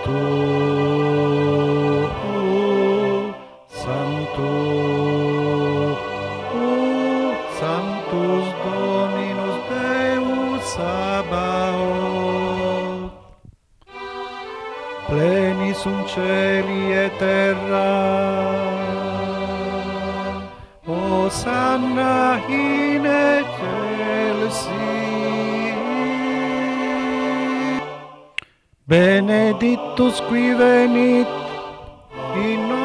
Sanctus Dominus Deus Sabaoth, pleni sunt celi et terra, Hosanna in excelsis. Benedictus qui venit in